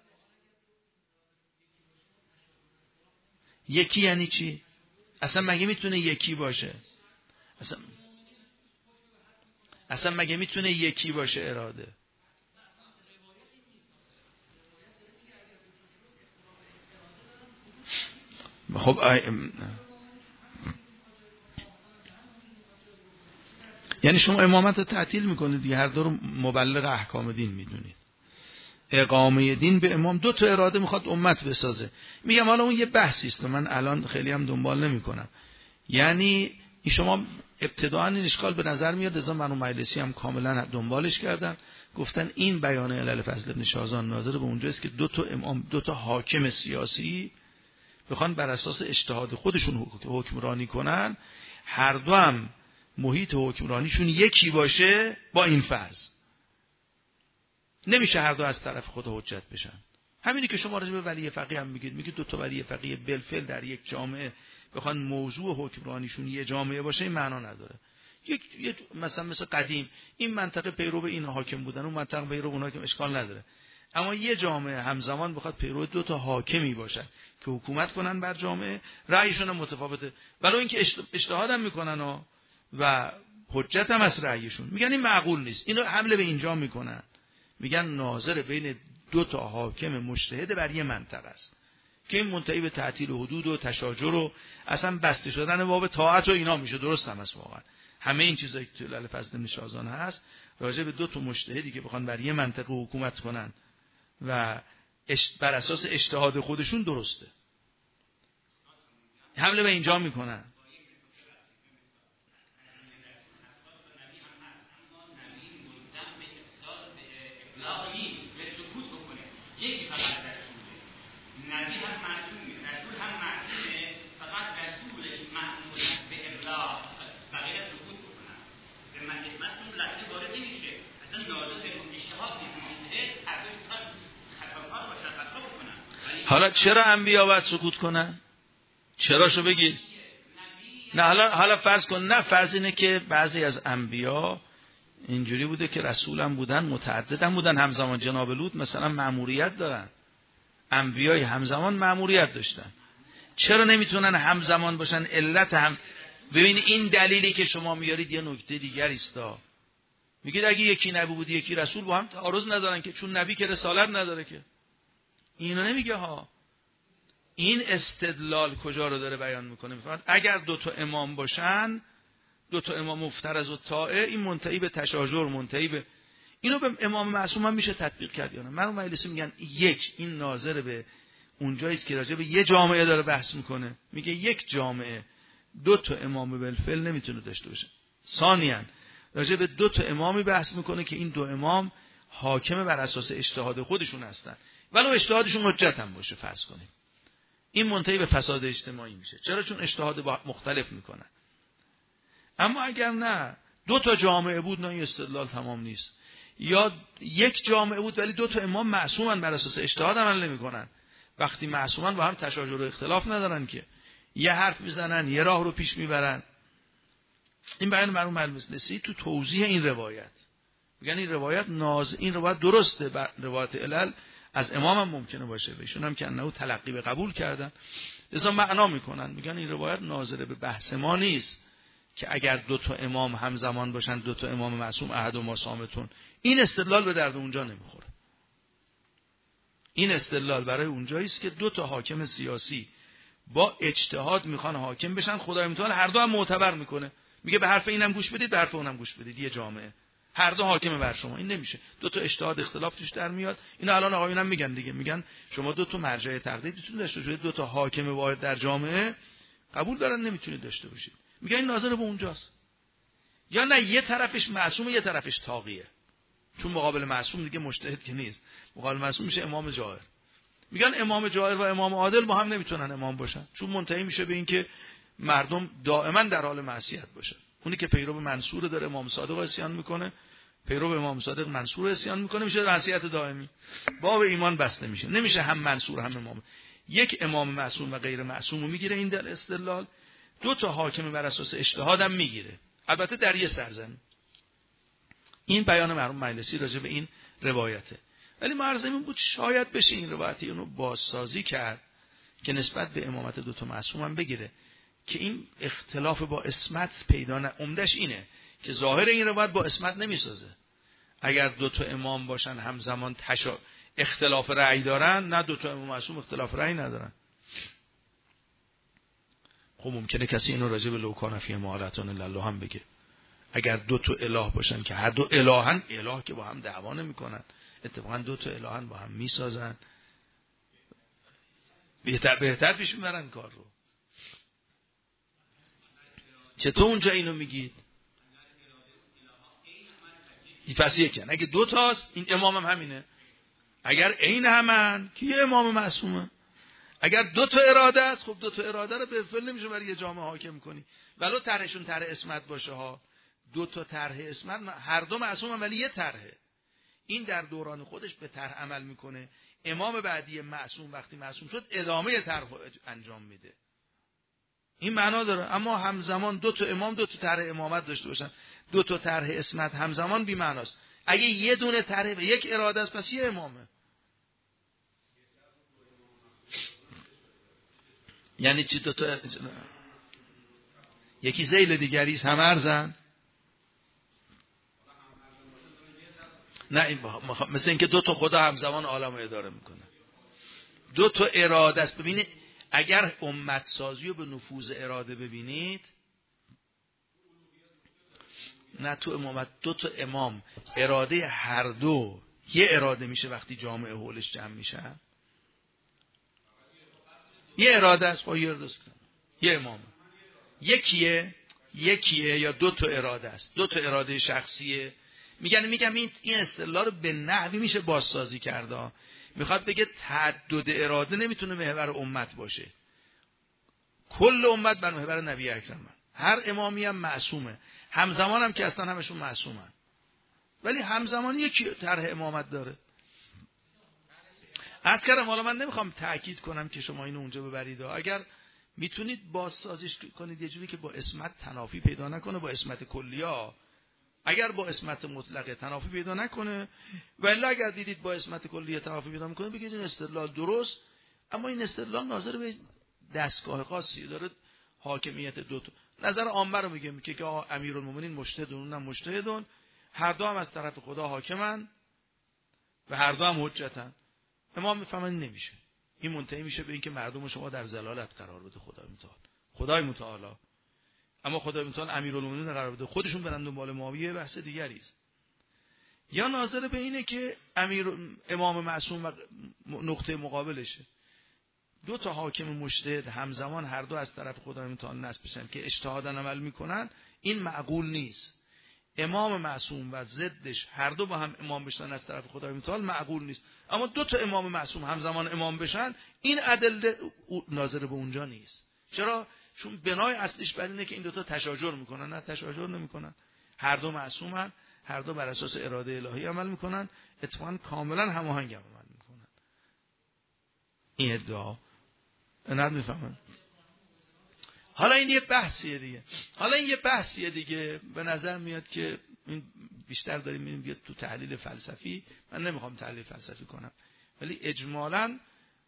یکی یعنی چی؟ اصلا مگه میتونه یکی باشه؟ اصلا مگه میتونه یکی باشه اراده؟ خب یعنی شما امامت رو تعطیل میکنید دیگه، هر دو رو مبلغ احکام دین میدونید. اقامه دین به امام دو تا اراده میخواد امت بسازه. میگم حالا اون یه بحثی است من الان خیلی هم دنبال نمیکنم. یعنی این شما ابتداء این اشکال به نظر میاد، لذا من اون مجلسی هم کاملا دنبالش کردم، گفتن این بیان علل فضل ابن شاهزان ناظر به اونجاست که دو تا امام، دو تا حاکم سیاسی بخوان بر اساس اجتهاد خودشون حکمرانی کنن، هر دو هم محیط حکمرانیشون یکی باشه با این فرض. نمیشه هر دو از طرف خود حجت بشن. همینی که شما راجع به ولی فقیه هم میگید دو تا ولی فقیه بالفعل در یک جامعه بخوان موضوع حکمرانیشون یه جامعه باشه این معنا نداره. یک مثلا قدیم این منطقه پیرو این حاکم بودن، اون منطقه پیرو اون حاکم، اشکال نداره. اما یه جامعه همزمان بخواد پیرو دو تا حاکمی باشن که حکومت کنن بر جامعه، رأیشون هم متفاوته، ولی اینکه اجتهاد هم میکنن و حجت هم از رأیشون، میگن این معقول نیست. اینو حمله به اینجا میکنن، میگن ناظر بین دو تا حاکم مجتهد بر یه منطقه است که این منتهی به تعطیل حدود و تشاجر و اصلا بسته شدن باب طاعت و اینا میشه. درست هم است واقعا. همه این چیزایی که تو علل فضل ابن شاهزان هست راجع به دو تا مجتهدی که بخوان بر یه منطقه حکومت کنن و بر اساس اجتهاد خودشون درسته، حمله به اینجا میکنن. یکی فقط نبی هم معصومه، رسول هم معصومه، فقط رسولش معمول به ابلاغ بقیه سکوت بکنن. به من اسمتون لحظه وارد نمیشه، اصلا نازل به اجتهاد مجتهد هر دو سال خطاکار باشن، خطا بکنن. حالا چرا انبیا باید سکوت کنن؟ چراشو بگید. نه حالا فرض کن، نه فرض اینه که بعضی از انبیا اینجوری بوده که رسول هم بودن، متعدد هم بودن همزمان. جناب لوط مثلا مأموریت دارن، انبیای همزمان مأموریت داشتن. چرا نمیتونن همزمان باشن؟ علت هم ببین این دلیلی که شما میارید یه نکته دیگری است. میگید اگه یکی نبی بود یکی رسول با هم تعارض ندارن که، چون نبی که رسالت نداره که. اینو نمیگه ها. این استدلال کجا رو داره بیان میکنه؟ میفهمید اگر دو تا امام باشن، دو تا امام مفترض و طائع، این منتهی به تشاجر، منتهی به اینو به امام معصوم هم میشه تطبیق کرد یا نه؟ من اون مجلسی میگن یک، این ناظر به اونجایی است که راجع به یه جامعه داره بحث میکنه، میگه یک جامعه دو تا امام بالفعل نمیتونه داشته باشه. ثانیاً راجع به دو تا امامی بحث میکنه که این دو امام حاکم بر اساس اجتهاد خودشون هستن، ولو اجتهادشون حجت هم باشه فرض کنیم. این منتهی به فساد اجتماعی میشه. چرا؟ چون اجتهاد مختلف میکنن. اما اگر نه دو تا جامعه بود، نه این استدلال تمام نیست. یا یک جامعه بود ولی دو تا امام معصومن، بر اساس اجتهاد عمل نمیکنن. وقتی معصومن با هم تشاجر و اختلاف ندارن که، یه حرف میزنن، یه راه رو پیش میبرن. این بیان مرحوم المجلسی تو توضیح این روایت میگن این روایت این روایت درسته، روایت علل از امام هم ممکنه باشه، ایشون هم که انه تلقی به قبول کردن، لذا معنا میکنن، میگن این روایت ناظر به بحث ما نیست که اگر دو تا امام همزمان باشن، دو تا امام معصوم احدهما صامتون. این استدلال به درد اونجا نمیخوره. این استدلال برای اونجایی است که دو تا حاکم سیاسی با اجتهاد میخوان حاکم بشن، خدای متعال هر دو هم معتبر میکنه، میگه به حرف اینم گوش بدید، به حرف اونم گوش بدید، یه جامعه هر دو حاکم بر شما. این نمیشه. دو تا اجتهاد اختلاف توش در میاد. اینا الان آقایون هم میگن دیگه، میگن شما دو تا مرجع تقلیدتون داشته باشید، دو تا حاکم واحد در جامعه قبول دارن نمیتونید داشته باشید. میگن این ناظر به اونجاست. یا نه یه طرفش معصومه یه طرفش طاغیه. چون مقابل معصوم دیگه مجتهد که نیست. مقابل معصوم میشه امام جائر. میگن امام جائر و امام عادل با هم نمیتونن امام باشن، چون منتهی میشه به این که مردم دائما در حال معصیت باشن. اونی که پیرو منصور داره امام صادق عصیان میکنه، پیرو امام صادق منصور عصیان میکنه، میشه معصیت دائمی. باب ایمان بسته میشه. نمیشه هم منصور هم امام. یک امام معصوم و غیر معصوم رو میگیره این در استدلال. دو تا حاکم بر اساس اجتهاد هم میگیره، البته در یه سرزمین. این بیان مرحوم مجلسی راجع به این روایته. ولی مرزمین بود شاید بشه این روایتی اونو بازسازی کرد که نسبت به امامت دو تا معصوم هم بگیره که این اختلاف با اسمت پیدا نه. عمدش اینه که ظاهر این روایت با اسمت نمیسازه. اگر دو تا امام باشن همزمان اختلاف رأی دارن، نه دو تا امام معصوم اختلاف رأی ندارن. خب ممکنه کسی اینو راجع به لوکان فی مهالتون الله هم بگه. اگر دو تا اله باشن که هر دو الهن، اله که با هم دعوا نمیکنن، اتفاقا دو تا الهن با هم میسازن، بهتر پیش میبرن کار رو. چطور اونجا اینو میگید؟ پس یکن اگه دو تاست این امام هم همینه. اگر عین همن که یه امام معصومه. اگر دو تا اراده است، خب دو تا اراده رو به فعل نمیشه برای یه جامعه حاکم کنی. ولو طرحشون طرح اسمت باشه ها، دو تا طرح اسمت، هر دو معصومن ولی یه طرحه. این در دوران خودش به طرح عمل میکنه. امام بعدی معصوم وقتی معصوم شد ادامه طرح انجام میده. این معنا داره. اما همزمان دو تا امام دو تا طرح امامت داشته باشن، دو تا طرح اسمت همزمان بی معناست. اگه یه دونه طرح و یک اراده است پس یه امامه. یعنی چی دو تا؟ یکی ذیل دیگری است هم ارزن. نه این مثل اینکه دو تا خدا همزمان عالم رو اداره میکنه. دو تا اراده است. ببینید اگر امت سازی رو به نفوذ اراده ببینید، نه تو امامت دو تا امام اراده هر دو یه اراده میشه وقتی جامعه حولش جمع میشن. یه اراده است با یه اراده یه امام. یکیه یا دو تا اراده است. دو تا اراده شخصیه. میگم این اصطلاح رو به نحوی میشه بازسازی کرده. میخواد بگه تعدد اراده نمیتونه محور امت باشه. کل امت بر محور نبی اکرم. هر امامی هم معصومه. همزمان هم که اصلا همشون معصومن. ولی همزمان یکی طرح امامت داره. عرض کردم حالا من نمیخوام تأکید کنم که شما اینو اونجا ببرید. اگر میتونید بازسازیش کنید یه جوری که با اسمت تنافی پیدا نکنه با اسمت کلیا. اگر با اسمت مطلقه تنافی پیدا نکنه، ولی اگر دیدید با اسمت کلیه تنافی پیدا میکنه بگید این استدلال درست، اما این استدلال ناظر به دستگاه خاصی داره. حاکمیت دو تا نظر عامه رو میگه که امیرالمومنین مجتهدون اونم مجتهدون، هر دو هم از طرف خدا حاکمن و هر دو هم حجتن. امام میفهمن نمیشه. این منتهی میشه به اینکه مردم شما در ضلالت قرار بده خدای متعال. اما خدای متعال امیرالمومنین قرار بده خودشون برن دنبال معاویه، بحث دیگری است. یا ناظر به اینه که امام معصوم و نقطه مقابلشه دو تا حاکم مجتهد همزمان هر دو از طرف خدای متعال نصب بشن که اجتهاداً عمل میکنن، این معقول نیست. امام معصوم و ضدش هر دو با هم امام بشن از طرف خدای متعال معقول نیست. اما دو تا امام معصوم همزمان امام بشن، این ادله ناظر به اونجا نیست. چرا؟ چون بنای اصلیش بر اینه که این دو تا تشاجر میکنن. نه تشاجر نمیکنن. هر دو معصومن، هر دو بر اساس اراده الهی عمل میکنن، اتفاقا کاملا هماهنگ عمل میکنن. این ادعا نه میفهمن. حالا این یه بحثیه دیگه. به نظر میاد که این بیشتر داریم میریم بیاد تو تحلیل فلسفی. من نمیخوام تحلیل فلسفی کنم، ولی اجمالاً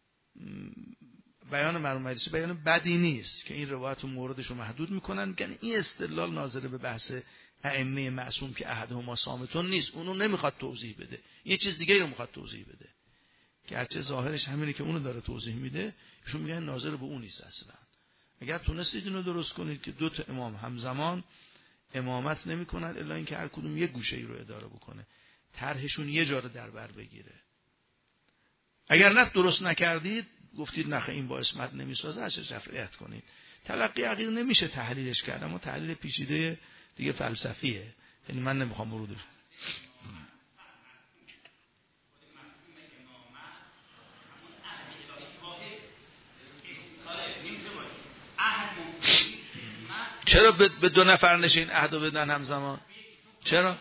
بیان مرحوم مجلسی بیان بدی نیست که این روایت و موردش رو محدود میکنن. یعنی این استدلال ناظر به بحث ائمه معصوم که احدهما صامتون نیست، اونو نمیخواد توضیح بده، یه چیز دیگه رو میخواد توضیح بده که هرچه ظاهرش همینه که اونو داره توضیح میده. ایشون میگن ناظر به اون نیست اصلا. اگر تونستید اینو درست کنید که دو تا امام همزمان امامت نمیکنن الا اینکه هر کدوم یه گوشه‌ای رو اداره بکنه، طرحشون یه جا رو در بر بگیره. اگر نه درست نکردید گفتید نخه این با اسمت نمیسازه، ازش رفعیت کنید. تلقی عقیده نمیشه تحلیلش کرد، اما تحلیل پیچیده دیگه فلسفیه، یعنی من نمیخوام ورودش. چرا به دو نفر نشین عهد بدن همزمان؟ چرا؟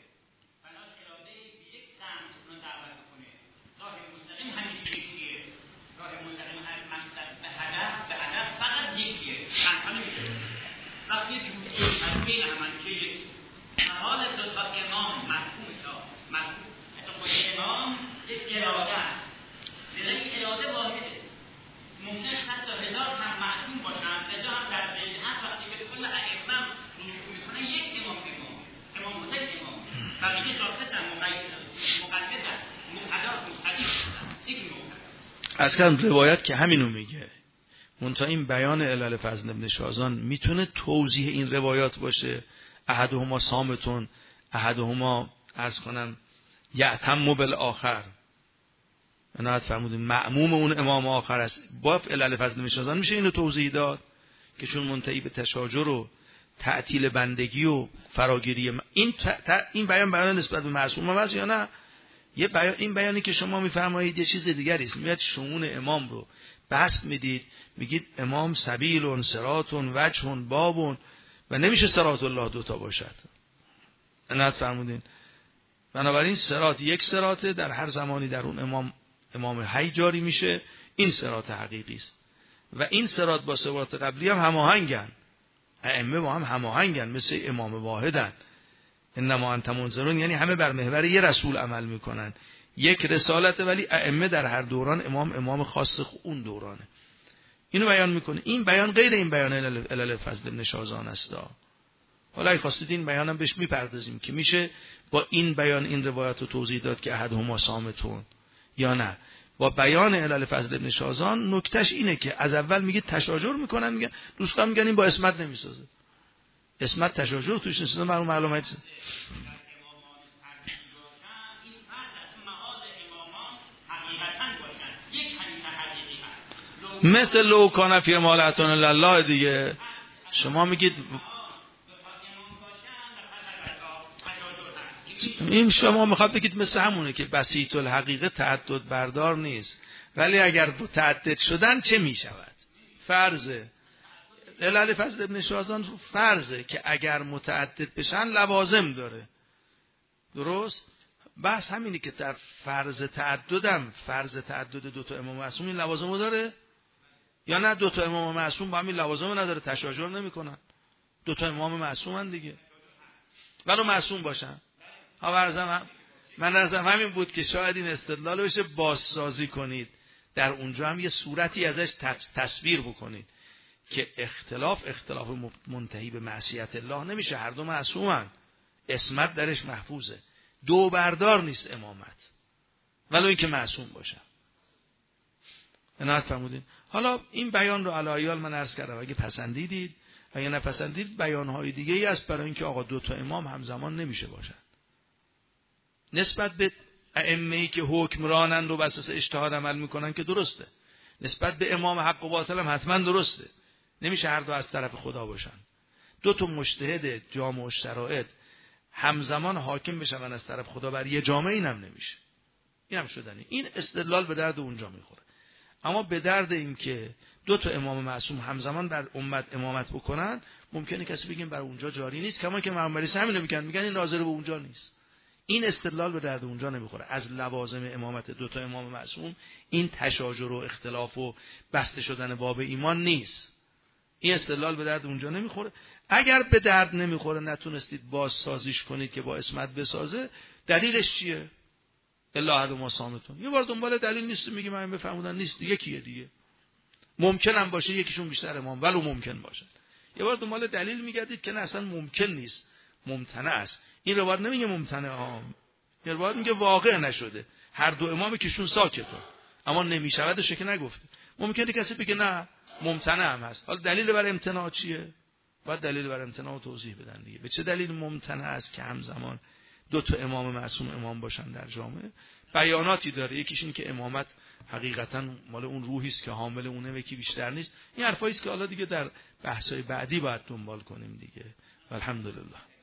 اصلا روایت که همینو میگه، منتها این بیان علل فضل ابن شازان میتونه توضیح این روایات باشه. احدهما صامتون، احدهما عرض کنم یعتم بالآخر، عنایت فرمودین معموم اون امام آخر است. با علل فضل ابن شازان میشه اینو توضیح داد که چون منتهی به تشاجر و تعطیل بندگی و فراگیری این بیان نسبت به معصوم است یا نه؟ یه بیان، این بیانی که شما میفرمایید یه چیز دیگری است. میاد شؤون امام رو بحث میدید، میگید امام سبیل صراط وجه باب و نمیشه صراط الله دوتا باشد. عنایت فرمودین. بنابراین صراط یک صراطه، در هر زمانی در اون امام حی جاری میشه، این صراط حقیقی است و این صراط با صراط قبلی هم هماهنگن، ائمه با هم هماهنگن، مثل امام واحدن. انما انت منذرون، یعنی همه بر محور یه رسول عمل میکنن، یک رسالت، ولی ائمه در هر دوران امام خاص اون دورانه. اینو بیان میکنه. این بیان غیر این بیان علل فضل ابن شازان است. حالا اگه خواستید این بیانم بهش میپردازیم که میشه با این بیان این روایت رو توضیح داد که احدهما صامتون یا نه. با بیان علل فضل ابن شازان نکتهش اینه که از اول میگه تشاجر میکنن، میگن دوستان میگن این با اسمت نمیسازه، اسمت تشاجر توش نیست. معلومه مثل لو کان فی مالتون الله دیگه. شما میگید این، شما میخواد بگید مثل همونه که بسیط الحقیقه تعدد بردار نیست، ولی اگر متعدد شدن چه میشود؟ فرضه علل فضل ابن شازان فرضه که اگر متعدد بشن لوازم داره. درست؟ بحث همینه که در فرض تعدد دوتا امام معصوم این لوازمو داره یا نه؟ دوتا امام معصوم با همین لوازمو نداره، تشاجر نمیکنن، دوتا امام معصومن دیگه، ولو معصوم باشن. من نظرم همین بود که شاید این استدلال بشه بازسازی کنید، در اونجا هم یه صورتی ازش تصویر بکنید که اختلاف منتهی به معصیت الله نمیشه، هر دو معصومن، اسمت درش محفوظه، دو بردار نیست امامت، ولو اینکه معصوم باشن. عنایت فرمودین. حالا این بیان رو علایال من عرض کردم، اگه پسندیدید، اگه نپسندید بیانهای دیگه ای است برای اینکه آقا دو تا امام همزمان نمیشه باشن. نسبت به ائمه‌ای که حکمرانند و بر اساس اجتهاد عمل میکنن که درسته، نسبت به امام حق و باطل هم حتما درسته، نمیشه هر دو از طرف خدا باشن. دو تا مجتهد جامع الشرائط همزمان حاکم بشن از طرف خدا بر یه جامعه، اینم نمیشه، اینم شدنی. این استدلال به درد اونجا میخوره، اما به درد این که دو تا امام معصوم همزمان بر امت امامت بکنن ممکنه کسی بگیم بر اونجا جاری نیست، کما که معمولی همینو میگن این ناظر به اونجا نیست. این استدلال به درد اونجا نمیخوره. از لوازم امامت دو تا امام معصوم این تشاجر و اختلاف و بسته شدن باب ایمان نیست. این استدلال به درد اونجا نمیخوره. اگر به درد نمیخوره نتونستید بازسازیش کنید که با اسمت بسازه، دلیلش چیه؟ الا احدهما صامتون. یه بار دنبال دلیل نیست میگیم من بفهمودن نیست، یکیه دیگه. ممکن هم باشه یکیشون بیشتر امام، ولو ممکن باشه. یه بار دنبال دلیل میگردید که نه اصلا ممکن نیست، ممتنع است. این روایت نمیگه ممتنع این روایت میگه واقع نشده، هر دو امام کهشون ساکته، اما نمیشودش که نگفته. ممکنه کسی بگه نه ممتنع هم هست. حالا دلیل برای امتناع چیه؟ باید دلیل بر امتناع و توضیح بدن دیگه. به چه دلیل ممتنع است که همزمان 2 امام معصوم امام باشن در جامعه؟ بیاناتی داره. یکیش این که امامت حقیقتا مال اون روحی است که حامل اونه، یکی بیشتر نیست. این حرفایی است که حالا دیگه در بحث‌های بعدی باید دنبال کنیم دیگه. الحمدلله.